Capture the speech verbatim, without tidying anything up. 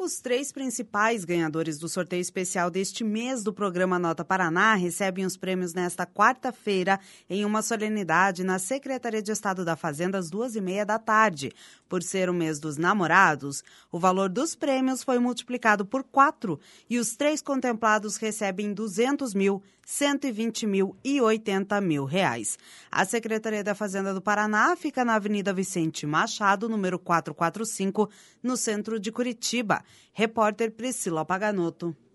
Os três principais ganhadores do sorteio especial deste mês do programa Nota Paraná recebem os prêmios nesta quarta-feira em uma solenidade na Secretaria de Estado da Fazenda às duas e meia da tarde. Por ser o mês dos namorados, o valor dos prêmios foi multiplicado por quatro e os três contemplados recebem duzentos mil, cento e vinte mil e oitenta mil reais. A Secretaria da Fazenda do Paraná fica na Avenida Vicente Machado, número quatrocentos e quarenta e cinco, no centro de Curitiba. Repórter Priscila Paganoto.